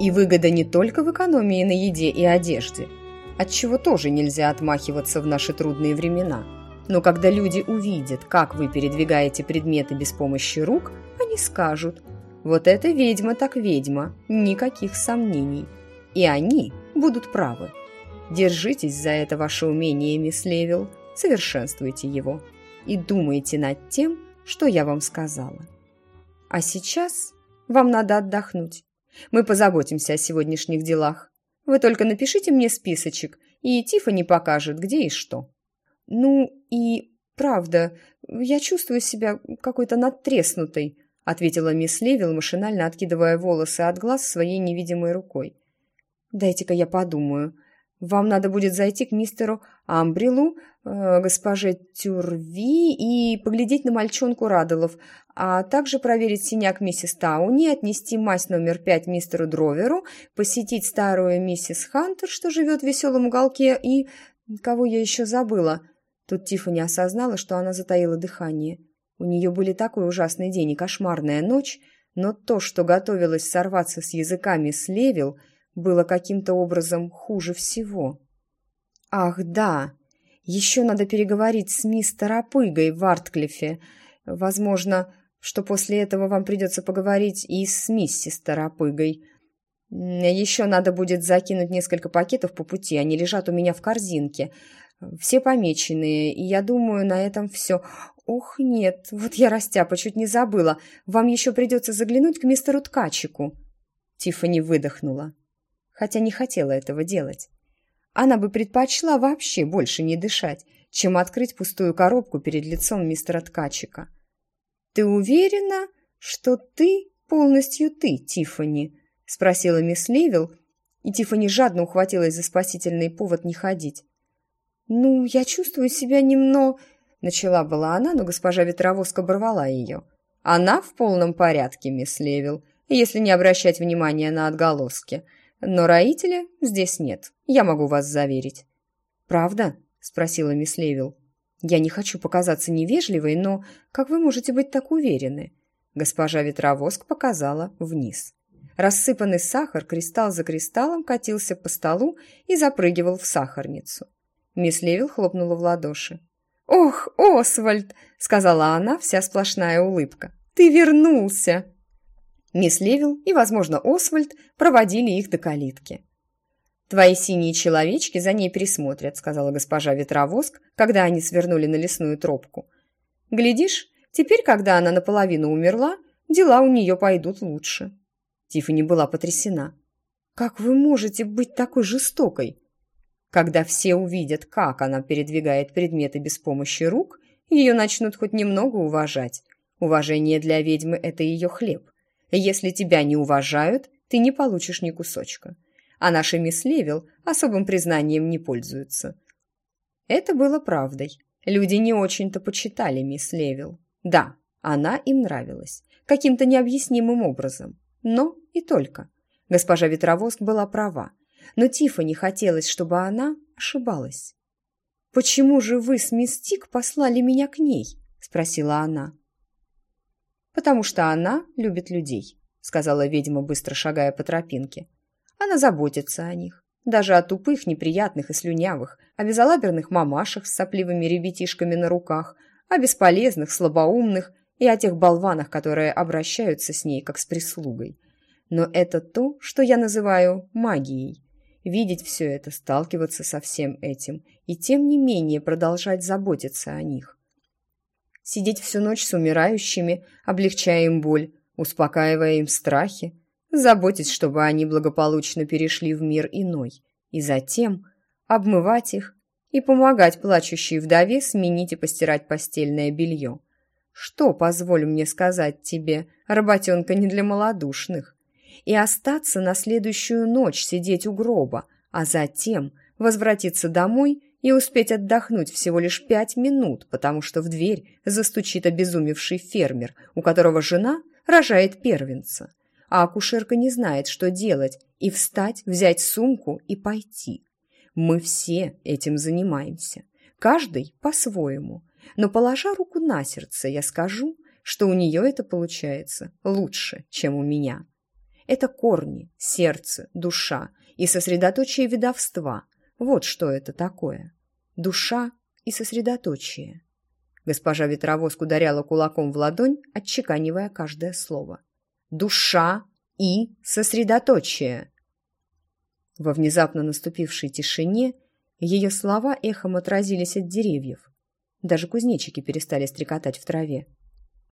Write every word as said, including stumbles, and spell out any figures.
И выгода не только в экономии на еде и одежде, от чего тоже нельзя отмахиваться в наши трудные времена. Но когда люди увидят, как вы передвигаете предметы без помощи рук, они скажут: «Вот это ведьма так ведьма, никаких сомнений». И они будут правы. Держитесь за это ваше умение, мисс Левилл, совершенствуйте его и думайте над тем, что я вам сказала. А сейчас вам надо отдохнуть. Мы позаботимся о сегодняшних делах. Вы только напишите мне списочек, и Тиффани покажет, где и что. Ну и правда, я чувствую себя какой-то надтреснутой, ответила мисс Левилл, машинально откидывая волосы от глаз своей невидимой рукой. Дайте-ка я подумаю. Вам надо будет зайти к мистеру Амбрилу, э, госпоже Тюрви и поглядеть на мальчонку Раддлов, а также проверить синяк миссис Тауни, отнести мазь номер пять мистеру Дроверу, посетить старую миссис Хантер, что живет в веселом уголке, и... Кого я еще забыла? Тут Тиффани осознала, что она затаила дыхание. У нее были такой ужасный день и кошмарная ночь, но то, что готовилось сорваться с языка мисс Левилл, было каким-то образом хуже всего. Ах, да, еще надо переговорить с мисс Торопыгой в Артклиффе. Возможно, что после этого вам придется поговорить и с миссис Торопыгой. Еще надо будет закинуть несколько пакетов по пути, они лежат у меня в корзинке. Все помеченные, и я думаю, на этом все. Ох, нет, вот я растяпа, чуть не забыла. Вам еще придется заглянуть к мистеру Ткачику. Тиффани выдохнула, хотя не хотела этого делать. Она бы предпочла вообще больше не дышать, чем открыть пустую коробку перед лицом мистера Ткачика. «Ты уверена, что ты полностью ты, Тиффани?» — спросила мисс Левилл, и Тиффани жадно ухватилась за спасительный повод не ходить. «Ну, я чувствую себя немного...» — начала была она, но госпожа Ветровозка оборвала ее. «Она в полном порядке, мисс Левилл, если не обращать внимания на отголоски. Но роителя здесь нет, я могу вас заверить». «Правда?» — спросила мисс Левилл. «Я не хочу показаться невежливой, но как вы можете быть так уверены?» Госпожа Ветровоск показала вниз. Рассыпанный сахар кристалл за кристаллом катился по столу и запрыгивал в сахарницу. Мисс Левилл хлопнула в ладоши. «Ох, Освальд!» — сказала она, вся сплошная улыбка. «Ты вернулся!» Мисс Левилл и, возможно, Освальд проводили их до калитки. «Твои синие человечки за ней присмотрят», — сказала госпожа Ветровоск, когда они свернули на лесную тропку. «Глядишь, теперь, когда она наполовину умерла, дела у нее пойдут лучше». Тиффани была потрясена. «Как вы можете быть такой жестокой?» Когда все увидят, как она передвигает предметы без помощи рук, ее начнут хоть немного уважать. Уважение для ведьмы — это ее хлеб. Если тебя не уважают, ты не получишь ни кусочка. А наша мисс Левилл особым признанием не пользуется. Это было правдой. Люди не очень-то почитали мисс Левилл. Да, она им нравилась. Каким-то необъяснимым образом. Но и только. Госпожа Ветровоск была права. Но Тиффани хотелось, чтобы она ошибалась. «Почему же вы с мисс Тик послали меня к ней?» — спросила она. «Потому что она любит людей», — сказала ведьма, быстро шагая по тропинке. «Она заботится о них, даже о тупых, неприятных и слюнявых, о безалаберных мамашах с сопливыми ребятишками на руках, о бесполезных, слабоумных и о тех болванах, которые обращаются с ней, как с прислугой. Но это то, что я называю магией. Видеть все это, сталкиваться со всем этим и тем не менее продолжать заботиться о них. Сидеть всю ночь с умирающими, облегчая им боль, успокаивая им страхи, заботясь, чтобы они благополучно перешли в мир иной, и затем обмывать их и помогать плачущей вдове сменить и постирать постельное белье. Что, позволь мне сказать тебе, работенка не для малодушных. И остаться на следующую ночь сидеть у гроба, а затем возвратиться домой и успеть отдохнуть всего лишь пять минут, потому что в дверь застучит обезумевший фермер, у которого жена рожает первенца, а акушерка не знает, что делать, и встать, взять сумку и пойти. Мы все этим занимаемся, каждый по-своему, но, положа руку на сердце, я скажу, что у нее это получается лучше, чем у меня. Это корни, сердце, душа и сосредоточие ведовства. Вот что это такое. Душа и сосредоточие. Госпожа Ветровоск ударяла кулаком в ладонь, отчеканивая каждое слово. Душа и сосредоточие. Во внезапно наступившей тишине ее слова эхом отразились от деревьев. Даже кузнечики перестали стрекотать в траве.